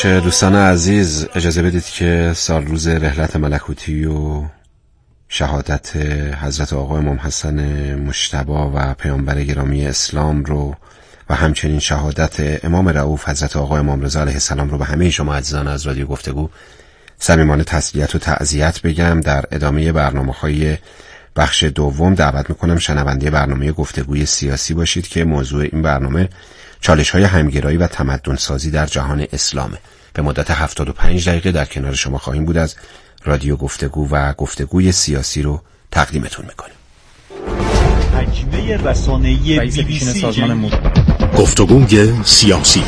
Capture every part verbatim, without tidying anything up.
دوستان عزیز، اجازه بدید که سال روز رحلت ملکوتی و شهادت حضرت آقا امام حسن مجتبی و پیامبر گرامی اسلام رو و همچنین شهادت امام رؤوف حضرت آقا امام رضا علیه السلام رو به همه شما عزیزان از رادیو گفتگو صمیمانه تسلیت و تعزیت بگم. در ادامه برنامه‌های بخش دوم دعوت میکنم شنونده برنامه گفتگوی سیاسی باشید که موضوع این برنامه چالش‌های همگرایی و تمدن سازی در جهان اسلامه. به مدت هفتاد و پنج دقیقه در کنار شما خواهیم بود. از رادیو گفتگو و گفتگوی سیاسی رو تقدیمتون میکنیم. حجمه رسانه‌ای بی بی سی سازمان گفتگوی سیاسی.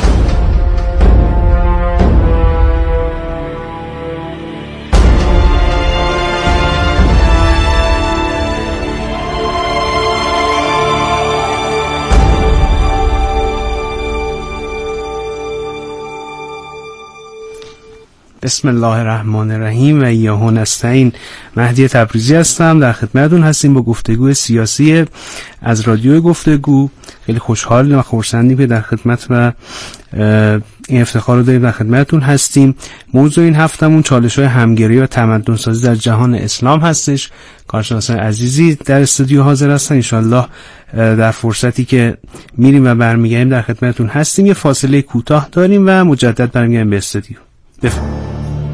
بسم الله الرحمن الرحیم و ایاه نستعین. مهدی تبریزی هستم، در خدمتتون هستیم با گفتگوی سیاسی از رادیو گفتگو. خیلی خوشحالیم و خرسندیم که در خدمت و این افتخار رو داریم در خدمتتون هستیم. موضوع این هفتمون چالش‌های همگرایی و تمدن سازی در جهان اسلام هستش. کارشناسان عزیزی در استودیو حاضر هستن، انشالله در فرصتی که میریم و برمیگردیم در خدمتتون هستیم. یه فاصله کوتاه داریم و مجدد برمیگردیم به استودیو. بفرمایید.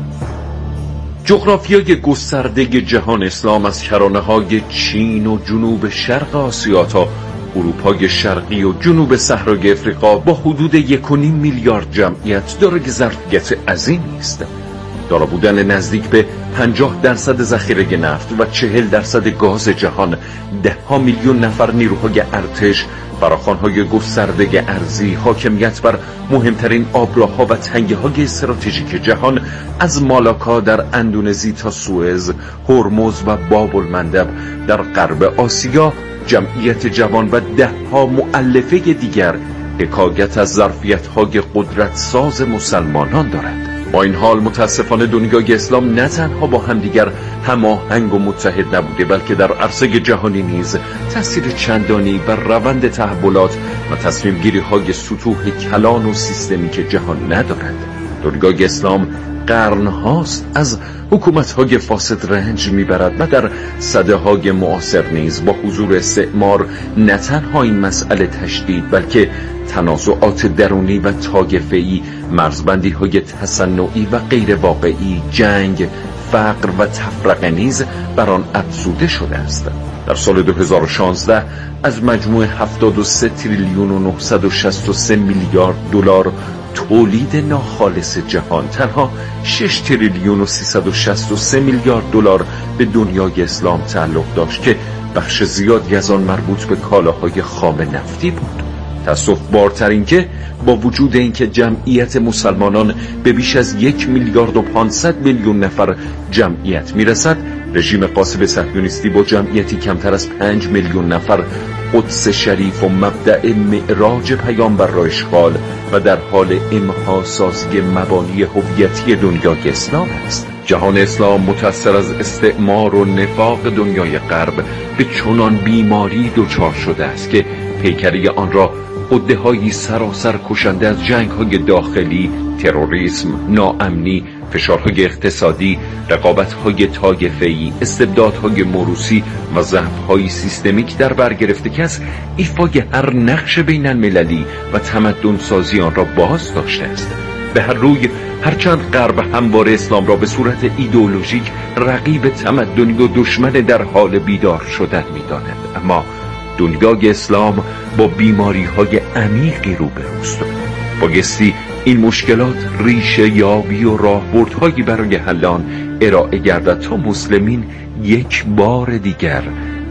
جغرافیای گسترده جهان اسلام از کرانه‌های چین و جنوب شرق آسیا تا اروپای شرقی و جنوب صحرای افریقا با حدود یک و نیم میلیارد جمعیت دارای ظرفیت عظیمی است. دارا بودن نزدیک به پنجاه درصد ذخیره نفت و چهل درصد گاز جهان، ده ها میلیون نفر نیروهای ارتش، فراخوان‌های گسترده ارضی، حاکمیت بر مهمترین آبراه‌ها و تنگه‌های استراتژیک جهان از مالاکا در اندونزی تا سوئز، هرمز و باب المندب در غرب آسیا، جمعیت جوان و ده ها مؤلفه دیگر حکایت از ظرفیت‌های قدرت ساز مسلمانان دارد. با این حال متاسفانه دنیای اسلام نه تنها با همدیگر هماهنگ و متحد نبوده، بلکه در عرصه جهانی نیز تأثیر چندانی بر روند تحولات و تصمیم گیری های سطوح کلان و سیستمیک جهان ندارد. دنیای اسلام قرن هاست از حکومت های فاسد رنج میبرد و در سده های معاصر نیز با حضور استعمار نه تنها این مسئله تشدید بلکه تنازعات درونی و طایفه‌ای، مرزبندی های تصنعی و غیر واقعی، جنگ، فقر و تفرقه نیز بر آن افزوده شده است. در سال دو هزار و شانزده از مجموع هفتاد و سه تریلیون و نهصد و شصت و سه میلیارد دلار تولید ناخالص جهان، تنها شش تریلیون و سیصد و شصت و سه میلیارد دلار به دنیای اسلام تعلق داشت که بخش زیادی از آن مربوط به کالاهای خام نفتی بود. تأسف بارتر این که با وجود اینکه جمعیت مسلمانان به بیش از یک میلیارد و پانصد میلیون نفر جمعیت میرسد، رژیم غاصب صهیونیستی با جمعیتی کمتر از پنج میلیون نفر قدس شریف و مبدأ معراج پیامبر را اشغال و در حال امحا سازی مبانی هویتی دنیای اسلام است. جهان اسلام متأثر از استعمار و نفاق دنیای غرب به چنان بیماری دچار شده است که پیکری آن را عده‌هایی سراسر کشنده از جنگ‌های داخلی، تروریسم، ناامنی، فشارهای اقتصادی، رقابت‌های طایفه‌ای، استبدادهای موروثی و ضعف‌های سیستمیک در بر گرفته که از ایفای هر نقش بین المللی و تمدن سازی آن را باز داشته است. به هر روی هرچند غرب همواره اسلام را به صورت ایدئولوژیک رقیب تمدنی و دشمن در حال بیدار شدن می‌داند، اما دنیای اسلام با بیماری‌های عمیقی روبروست. بایستی این مشکلات ریشه یابی و راهبردهایی برای حل آن ارائه گردد تا مسلمین یک بار دیگر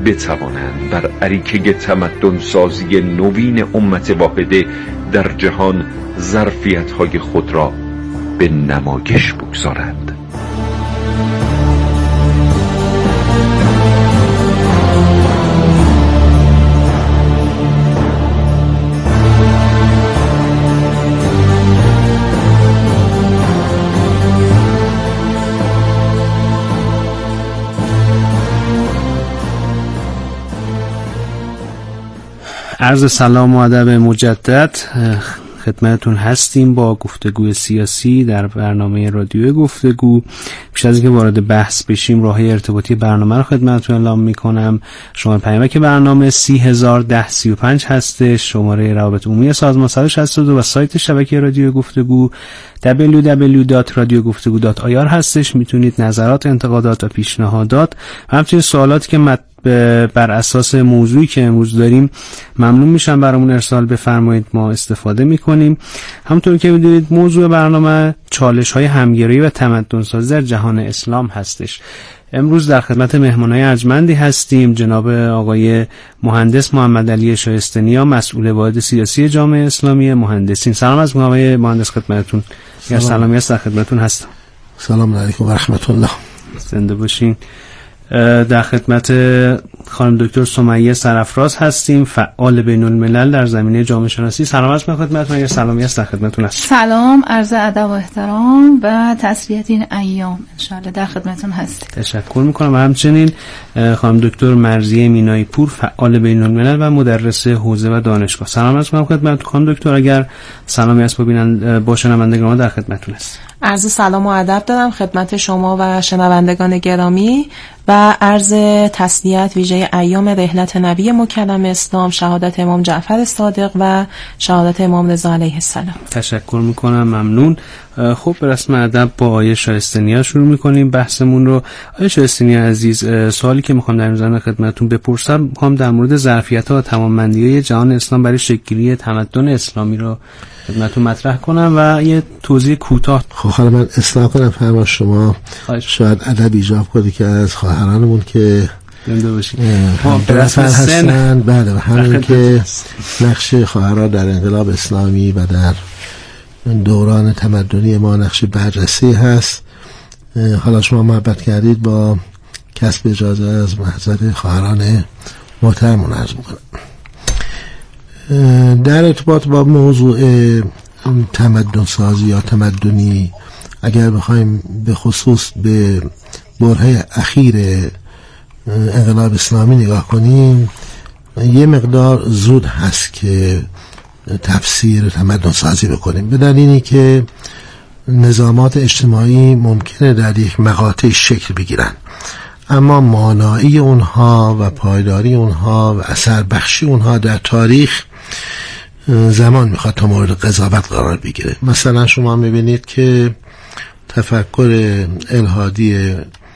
بتوانند بر اریکه تمدن سازی نوین امت واحده در جهان ظرفیت‌های خود را به نمایش بگذارند. عرض سلام و ادب مجدد خدمتتون هستیم با گفتگوی سیاسی در برنامه رادیو گفتگو. پیش از اینکه وارد بحث بشیم راههای ارتباطی برنامه رو خدمتتون اعلام میکنم. شماره پیامک برنامه سی هزار ده سی و پنج هستش، شماره روابط عمومی سازمان صد و شصت و دو و سایت شبکه رادیو گفتگو دبلیو دبلیو دبلیو دات رادیو گفتگو دات آی آر هستش. میتونید نظرات، انتقادات و پیشنهادات و همچنین سوالاتی که مد بر اساس موضوعی که امروز داریم ممنون میشم برامون ارسال بفرمایید، ما استفاده میکنیم. همونطور که میدونید موضوع برنامه چالش های همگرایی و تمدن سازی در جهان اسلام هستش. امروز در خدمت مهمانای ارجمندی هستیم، جناب آقای مهندس محمد علی شایسته‌نیا، مسئول واحد سیاسی جامعه اسلامی مهندسین. سلام از آقای مهندس خدمتتون. یا سلامی است در خدمتتون هستم. سلام علیکم و رحمت الله. زنده باشین. در خدمت خانم دکتر سمیه سرافراز هستیم، فعال بین الملل در زمینه جامعه شناسی. سلام عرض می‌کنم خدمتتون. یا سلامی است در خدمتتون هستم. سلام، عرض ادب و احترام و تسلیت این ایام ان شاءالله در خدمتتون هستیم. تشکر می‌کنم. همچنین خانم دکتر مرضیه مینایی پور، فعال بین الملل و مدرس حوزه و دانشگاه. سلام عرض می‌کنم خدمتتون خانم دکتر. اگر سلامی است ببینن با شنوندگان در خدمتتون هست. عرض سلام و ادب دارم خدمت شما و شنوندگان گرامی و عرض تسلیت ویژه ایام رحلت نبی مکرم اسلام، شهادت امام جعفر صادق و شهادت امام رضا علیه السلام. تشکر میکنم، ممنون. خب به رسم ادب با آیه شایسته‌نیا شروع میکنیم بحثمون رو. آیه شایسته‌نیا عزیز، سوالی که میخوام در این زمینه خدمتتون بپرسم میخوام در مورد ظرفیت‌ها و تمام‌بندی‌های جهان اسلام برای شکل‌گیری تمدن اسلامی رو خدمتتون مطرح کنم و یه توضیح کوتاه. خب حالا من اصلاح کنم فرما شما شاید ادب ایجاب کنه که از خواهرانمون که زنده باشین برسن هستن، بله، و همین که نقش خواهران در انقلاب اسلامی و در دوران تمدنی ما نقش بررسی هست. حالا شما محبت کردید با کسب اجازه از محضر خواهران محترمون عرض میکنم. در ارتباط با موضوع تمدن سازی یا تمدنی اگر بخوایم به خصوص به برهه اخیر انقلاب اسلامی نگاه کنیم، یه مقدار زود هست که تفسیر تمدن سازی بکنیم، به دلیلی که نظامات اجتماعی ممکنه در یک مقاطع شکل بگیرن، اما مانایی اونها و پایداری اونها و اثر بخشی اونها در تاریخ زمان میخواد تا مورد قضاوت قرار بگیره. مثلا شما میبینید تفکر الحادی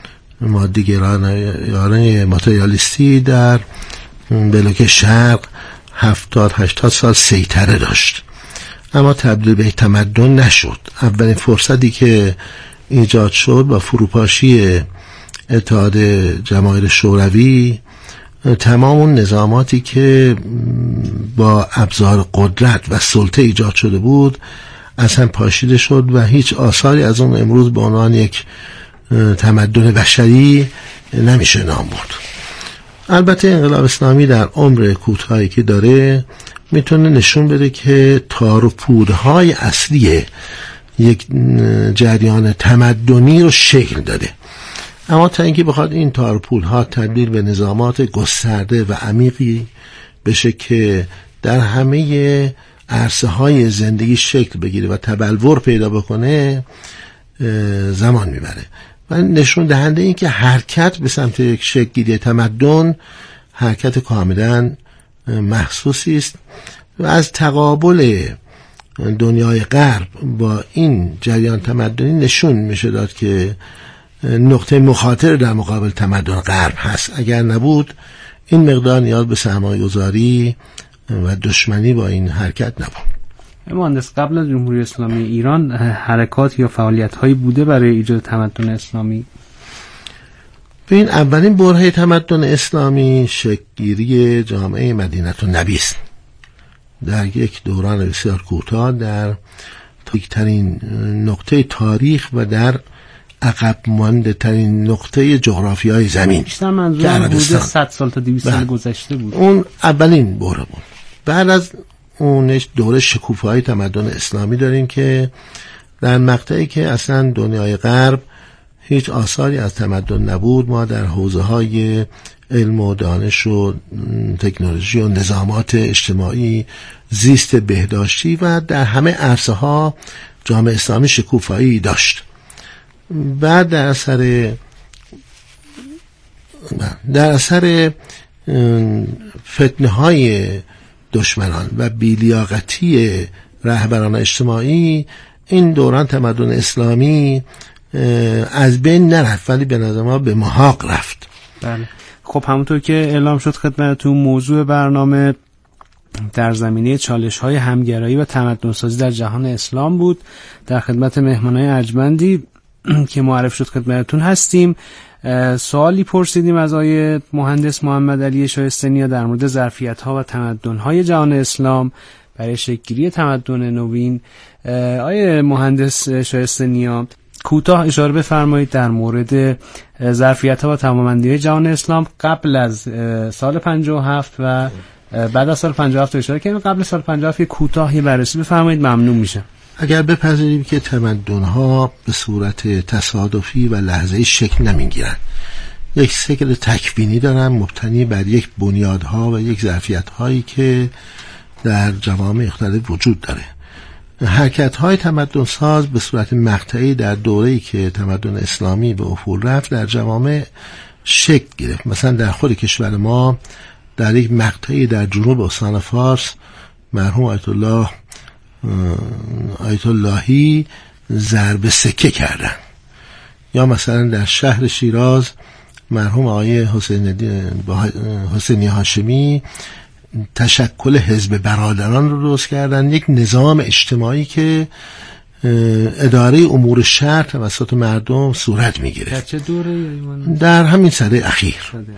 مادیگرانه ماتریالیستی در بلوک شرق هفتاد هشتاد سال سیطره داشت، اما تبدیل به تمدن نشد. اولین فرصتی که ایجاد شد با فروپاشی اتحاد جماهیر شوروی، تمام اون نظاماتی که با ابزار قدرت و سلطه ایجاد شده بود اصلا پاشیده شد و هیچ آثاری از اون امروز به عنوان یک تمدن بشری نمیشه نام برد. البته انقلاب اسلامی در عمر کوتاهی که داره میتونه نشون بده که تار و پودهای اصلی یک جریان تمدنی رو شکل داده، اما تا اینکه بخواد این تار و پودها تبدیل به نظامات گسترده و عمیقی بشه که در همه عرصه های زندگی شکل بگیره و تبلور پیدا بکنه، زمان میبره و نشون دهنده این که حرکت به سمت یک شکل گیری تمدن حرکت کاملا محسوسی است و از تقابل دنیای غرب با این جریان تمدنی نشون میشه داد که نقطه مخاطر در مقابل تمدن غرب هست. اگر نبود این مقدار نیاز به سرمایه‌گذاری و دشمنی با این حرکت نبود. مهندس، قبل از جمهوری اسلامی ایران حرکات یا فعالیت هایی بوده برای ایجاد تمدن اسلامی؟ ببین، اولین برهه تمدن اسلامی شکل‌گیری جامعه مدینه النبی است. در یک دوران بسیار کوتاه در تاریک‌ترین نقطه تاریخ و در عقب مانده ترین نقطه جغرافیای زمین، بیشتر منظور حدود صد سال تا دویست سال گذشته بود. اون اولین بره بود. بعد از اونش دوره شکوفایی تمدن اسلامی داریم که در مقطعی که اصلا دنیای غرب هیچ آثاری از تمدن نبود، ما در حوزه های علم و دانش و تکنولوژی و نظامات اجتماعی، زیست بهداشتی و در همه عرصه ها جامعه اسلامی شکوفایی داشت. بعد در اثر در اثر فتنه های دشمنان و بی‌لیاقتی رهبران اجتماعی این دوران تمدن اسلامی از بین نرفت، ولی به نظر ما به محاق رفت. بله. خب همونطور که اعلام شد خدمتتون، موضوع برنامه در زمینه چالش‌های همگرایی و تمدن‌سازی در جهان اسلام بود. در خدمت مهمانای ارجمندی که معرف شد خدمتتون هستیم. سوالی پرسیدیم از آقای مهندس محمد علی شایسته نیا در مورد ظرفیت‌ها و تمدن‌های جهان اسلام برای شکل‌گیری تمدن نوین. آقای مهندس شایسته نیا، کوتاه اشاره بفرمایید در مورد ظرفیت‌ها و توانمندی‌های جهان اسلام قبل از سال پنجاه و هفت و بعد از سال پنجاه و هفت اشاره کردیم. قبل سال پنجاه و هفت کوتاه یه بررسی بفرمایید، ممنون میشه. اگر بپذیریم که تمدن‌ها به صورت تصادفی و لحظه‌ای شکل نمی‌گیرند، یک شکل تکوینی دارن مبتنی بر یک بنیادها و یک ظرفیت‌هایی که در جوامع مختلف وجود داره. حرکت‌های تمدن ساز به صورت مقطعی در دوره‌ای که تمدن اسلامی به افول رفت در جوامع شکل گرفت. مثلا در خود کشور ما در یک مقطعی در جنوب استان فارس مرحوم آیت الله آیت اللهی ضرب سکه کردن، یا مثلا در شهر شیراز مرحوم آقای حسینی هاشمی تشکل حزب برادران رو درست کردن، یک نظام اجتماعی که اداره امور شهر توسط مردم صورت میگیره. در چه دوره؟ در همین سده اخیر.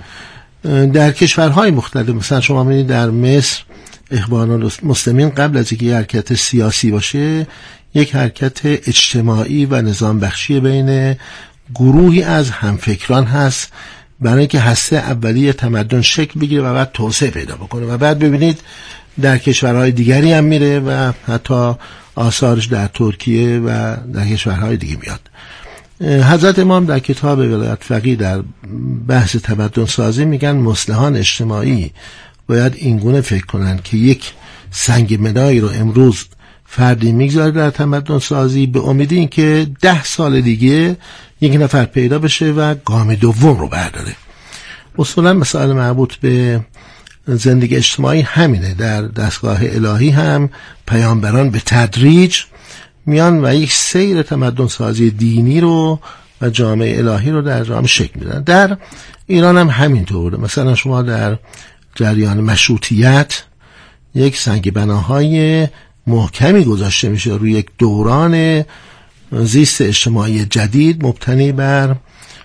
در کشورهای مختلف، مثلا شما می‌بینید در مصر اخوان المسلمین قبل از اینکه حرکت سیاسی باشه یک حرکت اجتماعی و نظام بخشی بین گروهی از همفکران هست برای اینکه هسته اولیه تمدن شکل بگیره و بعد توسعه پیدا بکنه، و بعد ببینید در کشورهای دیگری هم میره و حتی آثارش در ترکیه و در کشورهای دیگه میاد. حضرت امام در کتاب ولایت فقیه در بحث تمدن سازی میگن مصلحان اجتماعی باید اینگونه فکر کنن که یک سنگ بنایی رو امروز فردی میگذاره در تمدن سازی به امید این که ده سال دیگه یک نفر پیدا بشه و گام دوم رو برداره. اصولا مسائل مربوط به زندگی اجتماعی همینه. در دستگاه الهی هم پیامبران به تدریج میان و یک سیر تمدن سازی دینی رو و جامعه الهی رو در جامعه شکل میدن. در ایران هم همینطوره. مثلا شما در جریان مشروطیت یک سنگ بناهای محکمی گذاشته میشه روی یک دوران زیست اجتماعی جدید مبتنی بر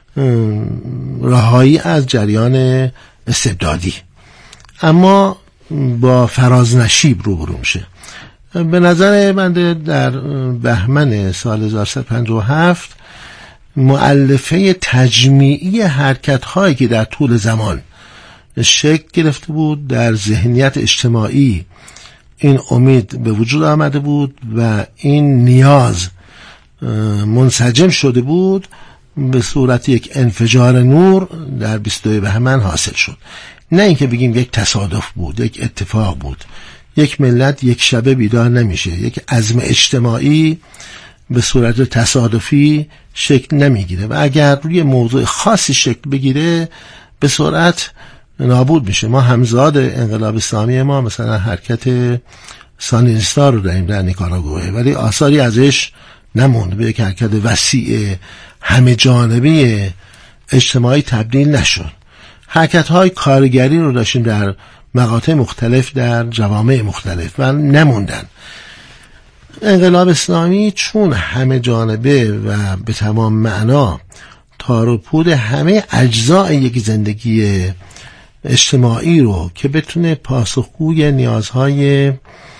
رهایی از جریان استبدادی، اما با فراز نشیب روبرو میشه. به نظر من در بهمن سال هزار و سیصد و پنجاه و هفت مؤلفه تجمیعی حرکت هایی که در طول زمان شکل گرفته بود در ذهنیت اجتماعی این امید به وجود آمده بود و این نیاز منسجم شده بود، به صورت یک انفجار نور در بیست و دو بهمن حاصل شد. نه اینکه بگیم یک تصادف بود، یک اتفاق بود. یک ملت یک شبه بیدار نمیشه، یک عزم اجتماعی به صورت تصادفی شکل نمیگیره و اگر روی موضوع خاصی شکل بگیره به سرعت نابود میشه. ما همزاد انقلاب اسلامی ما مثلا حرکت ساندینیستا رو داریم در نیکاراگوئه، ولی آثاری ازش نموند، به یک حرکت وسیع همه جانبه اجتماعی تبدیل نشد. حرکت های کارگری رو داشتیم در مقاطع مختلف در جوامع مختلف و نموندن. انقلاب اسلامی چون همه جانبه و به تمام معنا تار و پود همه اجزای یک زندگی اجتماعی رو که بتونه پاسخگوی نیازهای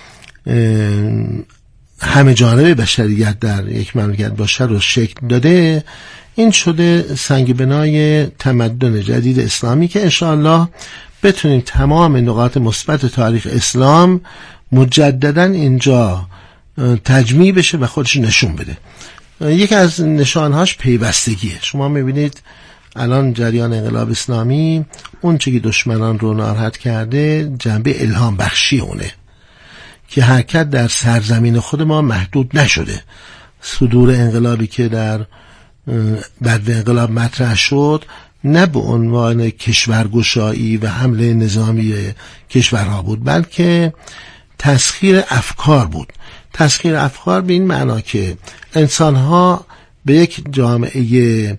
همه جانبه بشریت در یک مملکت باشه رو شکل داده، این شده سنگ بنای تمدن جدید اسلامی که انشاءالله بتونیم تمام نقاط مثبت تاریخ اسلام مجددا اینجا تجمیع بشه و خودش نشون بده. یکی از نشانهاش پیوستگیه. شما میبینید الان جریان انقلاب اسلامی اون چه که دشمنان رو ناراحت کرده جنبه الهام بخشی اونه که حرکت در سرزمین خود ما محدود نشده. صدور انقلابی که در بعد انقلاب مطرح شد نه به عنوان کشورگشایی و حمله نظامی کشورها بود، بلکه تسخیر افکار بود. تسخیر افکار به این معنا که انسانها به یک جامعه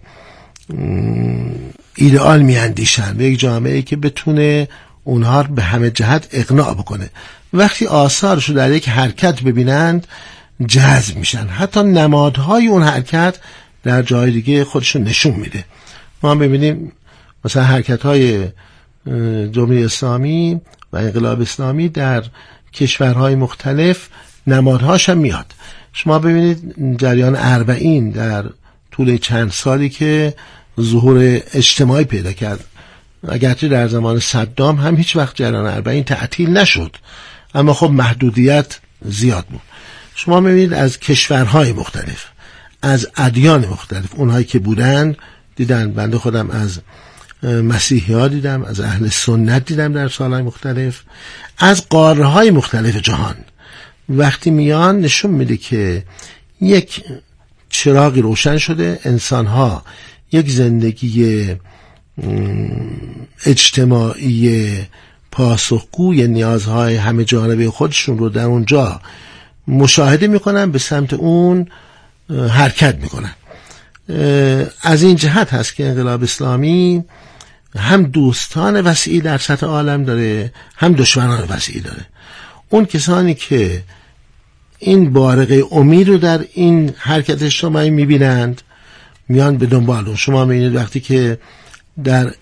ایدئال میاندیشن، به یک جامعه که بتونه اونها به همه جهت اقناع بکنه. وقتی آثارش رو در یک حرکت ببینند جذب میشن، حتی نمادهای اون حرکت در جای دیگه خودشون نشون میده. ما ببینیم مثلا حرکت‌های جمهوری اسلامی و انقلاب اسلامی در کشورهای مختلف نمادهاش هم میاد. شما ببینید جریان اربعین در طول چند سالی که ظهور اجتماعی پیدا کرد، اگرچه در زمان صدام هم هیچ وقت جریان اربعین تعطیل نشد، اما خب محدودیت زیاد بود. شما میبینید از کشورهای مختلف، از ادیان مختلف، اونهایی که بودن دیدن، بنده خودم از مسیحی ها دیدم، از اهل سنت دیدم در سالهای مختلف، از قاره های مختلف جهان، وقتی میان نشون میده که یک چراغی روشن شده، انسان ها یک زندگی اجتماعی پاسخگوی نیازهای همه جانبه خودشون رو در اونجا مشاهده میکنن، به سمت اون حرکت میکنن. از این جهت هست که انقلاب اسلامی هم دوستان وسیعی در سطح عالم داره، هم دشمنان وسیعی داره. اون کسانی که این بارقه امید رو در این حرکت اجتماعی میبینند میان به دنبال اون. شما میبینید وقتی که در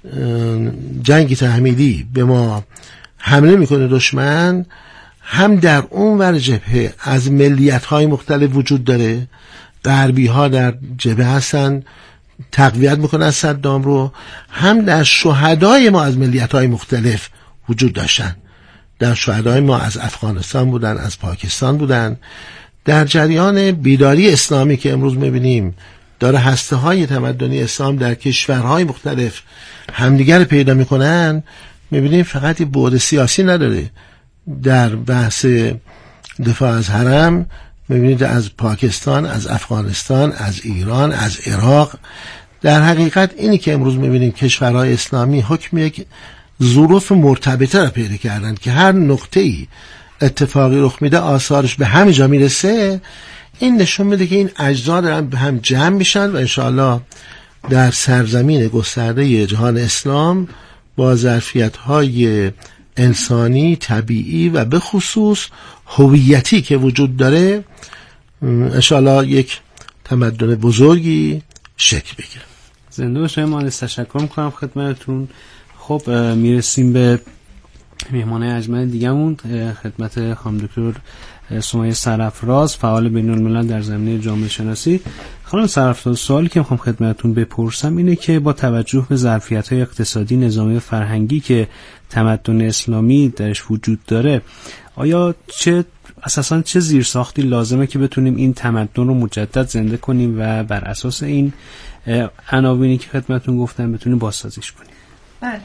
جنگ تحمیلی به ما حمله میکنه دشمن، هم در اون ور جبهه از ملیت‌های مختلف وجود داره، غربی ها در جبهه هستن تقویت میکنن صدام رو، هم در شهدای ما از ملیت‌های مختلف وجود داشتن. در شهدای ما از افغانستان بودن، از پاکستان بودن. در جریان بیداری اسلامی که امروز میبینیم داره هسته های تمدنی اسلام در کشورهای مختلف همدیگر پیدا میکنن، میبینیم فقط بعد سیاسی نداره. در بحث دفاع از حرم میبینید از پاکستان، از افغانستان، از ایران، از عراق. در حقیقت اینی که امروز میبینیم کشورهای اسلامی حکم یک ظروف مرتبطه را پیدا کردن که هر نقطه‌ای اتفاقی رخ میده آثارش به همه جا میرسه. این نشون میده که این اجزا دارن به هم جمع میشن و انشاءالله در سرزمین گسترده جهان اسلام با ظرفیت‌های انسانی، طبیعی و به خصوص هویتی که وجود داره انشاءالله یک تمدن بزرگی شکل بگیره. زنده باشید. من تشکر میکنم خدمتتون. خب میرسیم به مهمان ارجمند دیگه‌مون، خدمت خانم دکتر سمیه سرافراز، فعال بین‌الملل در زمینه جامعه شناسی. خانم سرافراز، سوالی که میخوام خدمتتون بپرسم اینه که با توجه به ظرفیت‌های اقتصادی، نظامی و فرهنگی که تمدن اسلامی درش وجود داره، آیا چه اساساً چه زیرساختی لازمه که بتونیم این تمدن رو مجدد زنده کنیم و بر اساس این عناوینی که خدمتتون گفتم بتونیم بازسازیش کنیم؟ بله.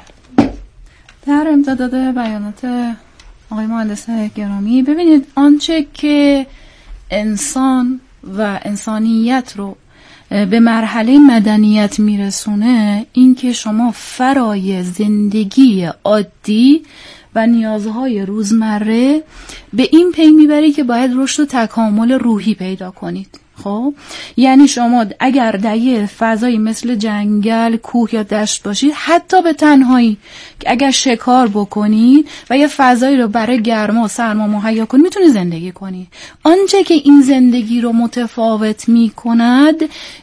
در امتداد بیانات آقای مهندس گرامی، ببینید آنچه که انسان و انسانیت رو به مرحله مدنیت میرسونه این که شما فرای زندگی عادی و نیازهای روزمره به این پی میبری که باید رشد و تکامل روحی پیدا کنید. خب یعنی شما اگر در یه فضایی مثل جنگل، کوه یا دشت باشید، حتی به تنهایی که اگر شکار بکنید و یه فضایی رو برای گرما و سرما مهیا کنید میتونید زندگی کنید. آنچه که این زندگی رو متفاوت میکند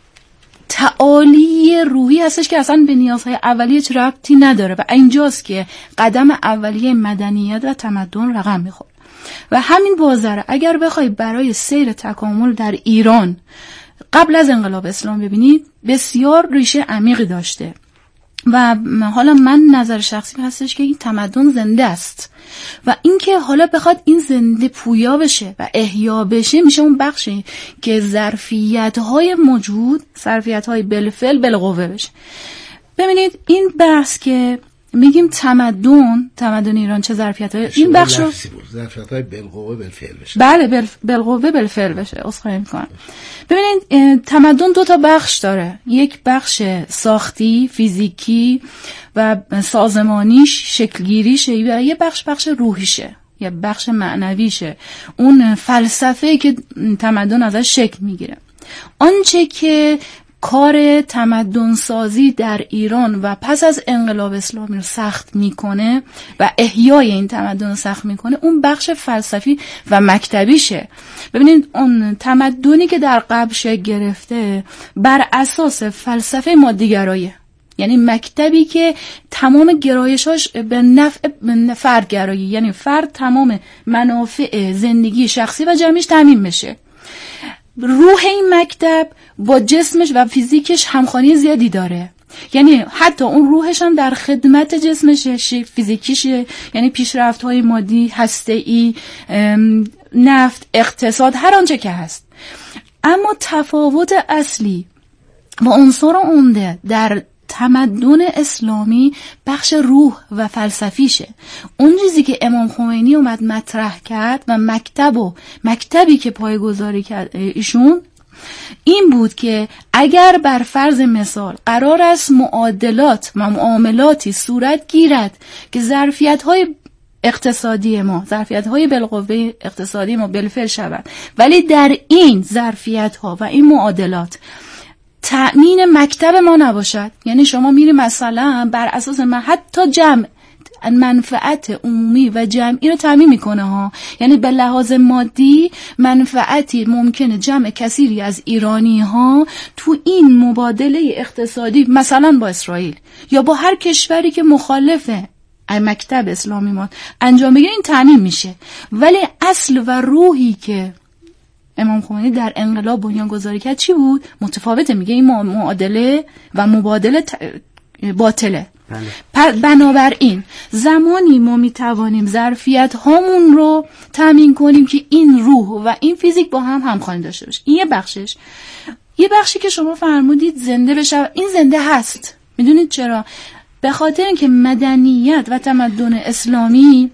تعالی روحی هستش که اصلا به نیازهای اولیه چه ربطی نداره و اینجاست که قدم اولیه مدنیت و تمدن رقم میخوره. و همین بازاره اگر بخوای برای سیر تکامل در ایران قبل از انقلاب اسلام ببینید بسیار ریشه عمیقی داشته. و حالا من نظر شخصی هستش که این تمدن زنده است و اینکه حالا بخواد این زنده پویا بشه و احیا بشه، میشه اون بخشی که ظرفیت‌های موجود، ظرفیت‌های بالفعل بالقوه بشه. ببینید این بحث که میگیم تمدن، تمدن ایران چه ظرفیت‌های، این بخشو ظرفیت‌های بالقوه بالفعل بشه. بله بالقوه بالفعل بشه. عذرخواهی می‌کنم. ببینید تمدن دو تا بخش داره، یک بخش ساختی فیزیکی و سازمانیش شکلگیریشه و یه بخش بخش روحیشه، یه بخش معنویشه، اون فلسفه‌ای که تمدن ازش شکل میگیره. آنچه که کار تمدن سازی در ایران و پس از انقلاب اسلامی رو سخت میکنه و احیای این تمدن رو سخت میکنه، اون بخش فلسفی و مکتبیشه. ببینید اون تمدنی که در قبل شکل گرفته بر اساس فلسفه مادیگراییه، یعنی مکتبی که تمام گرایشاش به نفع فرد گرایی، یعنی فرد تمام منافع زندگی شخصی و جمعیش تامین بشه. روح این مکتب با جسمش و فیزیکش همخوانی زیادی داره، یعنی حتی اون روحش هم در خدمت جسمش فیزیکیشه، یعنی پیشرفت‌های مادی، هسته‌ای، نفت، اقتصاد، هر آنچه که هست. اما تفاوت اصلی با عنصر عمده در تمدن اسلامی بخش روح و فلسفیشه. اون چیزی که امام خمینی اومد مطرح کرد و مکتب و مکتبی که پایه‌گذاری کرد ایشون این بود که اگر بر فرض مثال قرار است معادلات و معاملاتی صورت گیرد که ظرفیت‌های اقتصادی ما، ظرفیت‌های بالقوه اقتصادی ما بالفعل شود، ولی در این ظرفیت‌ها و این معادلات تأمین مکتب ما نباشد، یعنی شما میری مثلا بر اساس من حتی جمع منفعت عمومی و جمعی رو تامین میکنه ها، یعنی به لحاظ مادی منفعتی ممکنه جمع کثیری از ایرانی ها تو این مبادله اقتصادی مثلا با اسرائیل یا با هر کشوری که مخالفه مکتب اسلامی ما انجام بگیره، این تامین میشه. ولی اصل و روحی که امام خمینی در انقلاب بنیان گذاری کرد چی بود؟ متفاوته. میگه این معادله و مبادله باطله. بله. بنابراین زمانی ما میتوانیم ظرفیت هامون رو تامین کنیم که این روح و این فیزیک با هم همخوانی داشته باشه. این یه بخشش. یه بخشی که شما فرمودید زنده بشه، این زنده هست. میدونید چرا؟ به خاطر اینکه مدنیت و تمدن اسلامی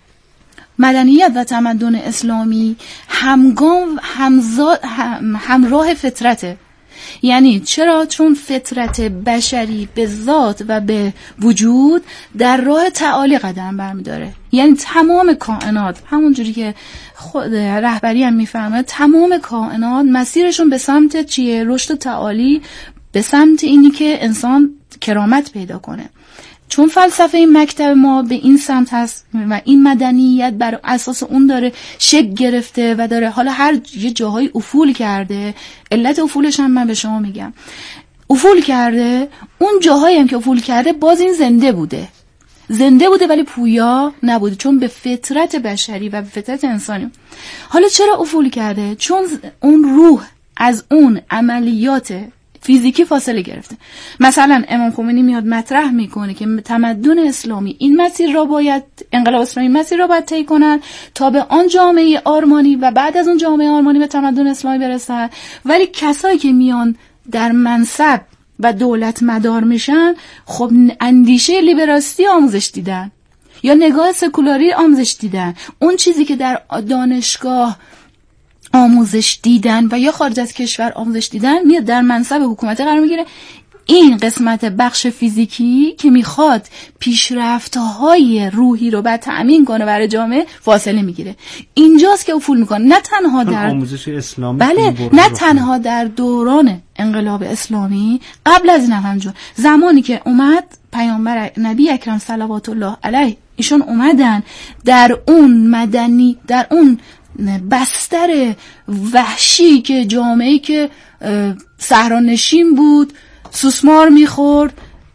مدنیت و تمدن اسلامی همگام همزاد هم، همراه فطرته. یعنی چرا؟ چون فطرت بشری به ذات و به وجود در راه تعالی قدم برمی‌داره. یعنی تمام کائنات، همونجوری که خود رهبری هم میفهمه، تمام کائنات مسیرشون به سمت چیه؟ رشد تعالی، به سمت اینی که انسان کرامت پیدا کنه. چون فلسفه این مکتب ما به این سمت هست و این مدنیت بر اساس اون داره شکل گرفته و داره حالا هر یه جاهای افول کرده. علت افولش هم من به شما میگم. افول کرده، اون جاهایی هم که افول کرده باز این زنده بوده. زنده بوده ولی پویا نبوده، چون به فطرت بشری و به فطرت انسانی. حالا چرا افول کرده؟ چون اون روح از اون عملیات فیزیکی فاصله گرفته. مثلا امام خمینی میاد مطرح میکنه که تمدن اسلامی این مسیر را باید، انقلاب اسلامی مسیر را باید طی کنن تا به آن جامعه آرمانی و بعد از اون جامعه آرمانی به تمدن اسلامی برسن. ولی کسایی که میان در منصب و دولت مدار میشن، خب اندیشه لیبراستی آموزش دیدن یا نگاه سکولاری آموزش دیدن. اون چیزی که در دانشگاه آموزش دیدن و یا خارج از کشور آموزش دیدن میاد در منصب حکومتی قرار میگیره. این قسمت بخش فیزیکی که میخواد پیشرفت‌های روحی رو بعد تأمین کنه برای جامعه فاصله میگیره. اینجاست که افول میکنه. نه تنها در آموزش اسلامی، بله، نه تنها در دوران انقلاب اسلامی، قبل از این هم همجور. زمانی که اومد پیامبر نبی اکرم صلوات الله علیه ایشون اومدن در اون مدنی، در اون بستر وحشی که جامعه‌ای که صحرانشین بود، سوسمار میخورد،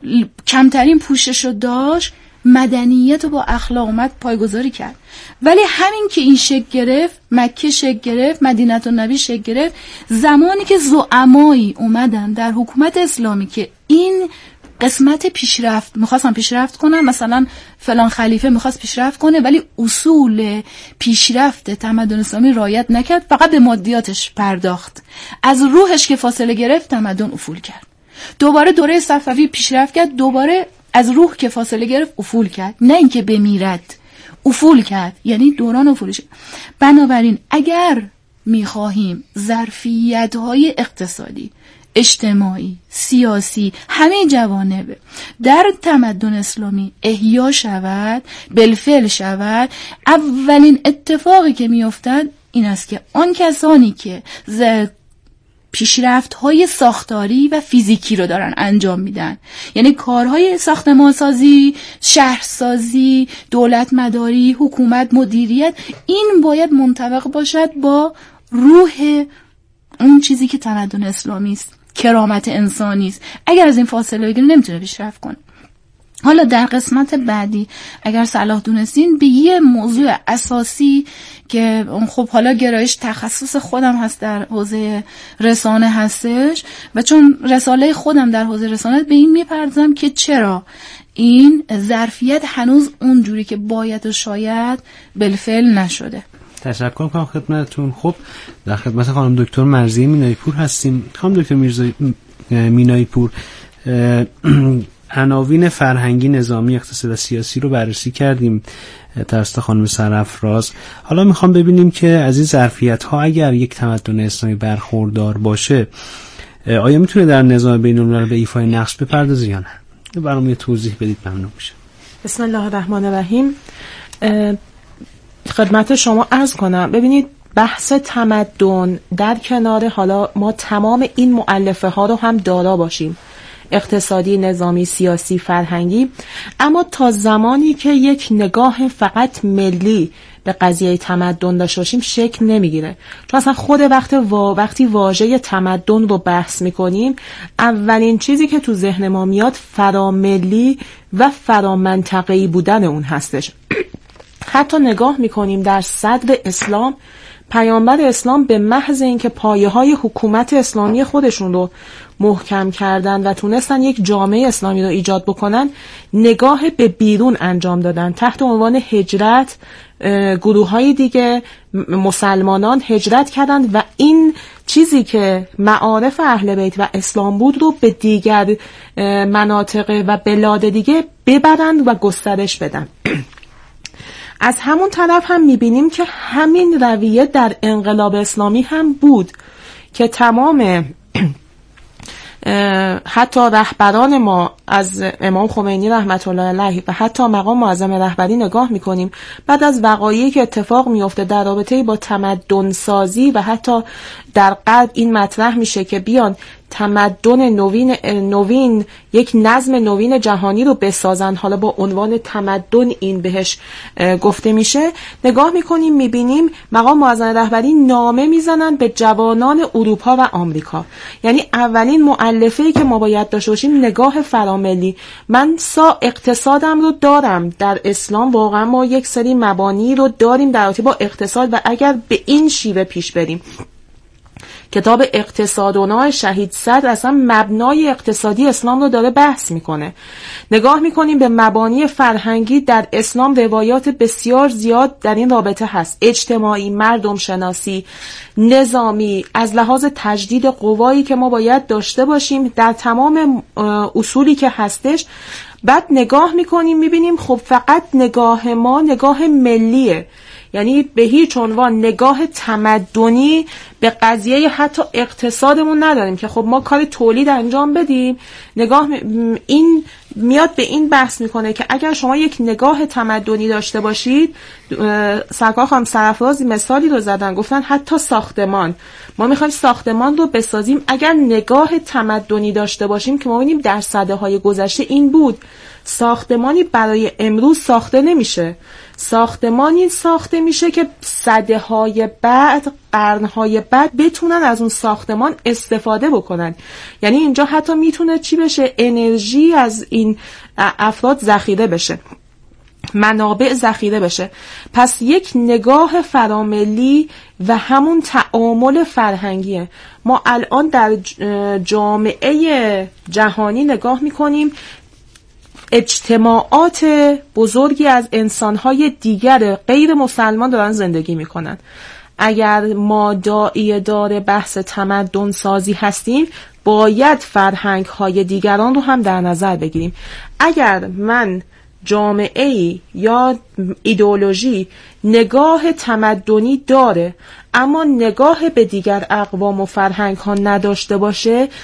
کمترین پوشش رو داشت، مدنیت رو با اخلاق اومد پایگذاری کرد. ولی همین که این شکل گرفت، مکه شکل گرفت، مدینه النبی شکل گرفت، زمانی که زعمایی اومدن در حکومت اسلامی که این قسمت پیشرفت میخواستم پیشرفت کنم، مثلا فلان خلیفه میخواست پیشرفت کنه ولی اصول پیشرفت تمدن اسلامی رعایت نکرد، فقط به مادیاتش پرداخت، از روحش که فاصله گرفت تمدن افول کرد. دوباره دوره صفوی پیشرفت کرد، دوباره از روح که فاصله گرفت افول کرد، نه اینکه بمیرد، افول کرد، یعنی دوران افولش. بنابراین اگر میخواهیم ظرفیت‌های اقتصادی، اجتماعی، سیاسی، همه جوانب در تمدن اسلامی احیا شود، بالفعل شود، اولین اتفاقی که میافتد این است که آن کسانی که پیشرفت‌های ساختاری و فیزیکی رو دارن انجام میدن، یعنی کارهای ساختمانسازی، شهرسازی، دولت مداری، حکومت مدیریت، این باید منطبق باشد با روح اون چیزی که تمدن اسلامی است، کرامت انسانی است. اگر از این فاصله بگیره نمیتونه پیشرفت کنه. حالا در قسمت بعدی اگر صلاح دونستین به یه موضوع اساسی که خب حالا گرایش تخصص خودم هست در حوزه رسانه هستش و چون رساله خودم در حوزه رسانه به این میپردازم که چرا این ظرفیت هنوز اونجوری که باید و شاید بالفعل نشده. تشکر کنم خدمتتون. خب در خدمت خانم دکتر مرضیه مینایی پور هستیم. خانم دکتر میرزایی مینایی پور، عناوین فرهنگی، نظامی، اقتصادی و سیاسی رو بررسی کردیم توسط خانم سرافراز. حالا میخوام ببینیم که از این ظرفیت‌ها اگر یک تمدن اسلامی برخوردار باشه آیا میتونه در نظام بین‌المللی به ایفای نقش بپردازه یا نه؟ برام یه توضیح بدید ممنون میشه. بسم الله الرحمن الرحیم. خدمت شما عرض کنم، ببینید بحث تمدن در کنار حالا ما تمام این مؤلفه ها رو هم دارا باشیم، اقتصادی، نظامی، سیاسی، فرهنگی، اما تا زمانی که یک نگاه فقط ملی به قضیه تمدن داشته باشیم شکل نمیگیره. چون اصلا خود وقت وا... وقتی واژه تمدن رو بحث میکنیم اولین چیزی که تو ذهن ما میاد فراملی و فرامنطقه‌ای بودن اون هستش. حتی نگاه میکنیم در صدر اسلام، پیامبر اسلام به محض اینکه پایه‌های حکومت اسلامی خودشون رو محکم کردن و تونستن یک جامعه اسلامی رو ایجاد بکنن، نگاه به بیرون انجام دادن. تحت عنوان هجرت گروه‌های دیگه مسلمانان هجرت کردند و این چیزی که معارف اهل بیت و اسلام بود رو به دیگر مناطق و بلاد دیگه ببرند و گسترش بدن. از همون طرف هم میبینیم که همین رویه در انقلاب اسلامی هم بود که تمام حتی رهبران ما از امام خمینی رحمت الله علیه و حتی مقام معظم رهبری نگاه میکنیم بعد از وقایعی که اتفاق میفته در رابطه با تمدن سازی و حتی در غرب این مطرح میشه که بیان تمدن نوین نوین یک نظم نوین جهانی رو بسازن، حالا با عنوان تمدن این بهش گفته میشه، نگاه میکنیم میبینیم مقام معظم رهبری نامه میزنن به جوانان اروپا و آمریکا. یعنی اولین مؤلفه‌ای که ما باید داشته باشیم نگاه فراملی. من سا اقتصادم رو دارم در اسلام، واقعا ما یک سری مبانی رو داریم در رابطه با اقتصاد و اگر به این شیوه پیش بریم، کتاب اقتصادونای شهید صدر اصلا مبنای اقتصادی اسلام رو داره بحث میکنه. نگاه میکنیم به مبانی فرهنگی در اسلام، روایات بسیار زیاد در این رابطه هست، اجتماعی، مردم شناسی، نظامی، از لحاظ تجدید قوایی که ما باید داشته باشیم در تمام اصولی که هستش. بعد نگاه میکنیم میبینیم خب فقط نگاه ما نگاه ملیه، یعنی به هیچ عنوان نگاه تمدنی به قضیه حتی اقتصادمون نداریم که خب ما کار تولید انجام بدیم. نگاه این میاد به این بحث میکنه که اگر شما یک نگاه تمدنی داشته باشید، سرکار خانم سرافراز مثالی رو زدن، گفتن حتی ساختمان، ما میخوایم ساختمان رو بسازیم، اگر نگاه تمدنی داشته باشیم که ما ببینیم در سده‌های گذشته این بود، ساختمانی برای امروز ساخته نمیشه، ساختمانی ساخته میشه که سده‌های بعد، قرن‌های بعد بتونن از اون ساختمان استفاده بکنن. یعنی اینجا حتی میتونه چی بشه؟ انرژی از این افراد ذخیره بشه. منابع ذخیره بشه. پس یک نگاه فراملی و همون تعامل فرهنگیه. ما الان در جامعه جهانی نگاه میکنیم اجتماعات بزرگی از انسانهای دیگر غیر مسلمان دارن زندگی میکنن. اگر ما داعی دار بحث تمدن سازی هستیم باید فرهنگ های دیگران رو هم در نظر بگیریم. اگر من جامعه یا ایدئولوژی نگاه تمدنی داره اما نگاه به دیگر اقوام و فرهنگ ها نداشته باشه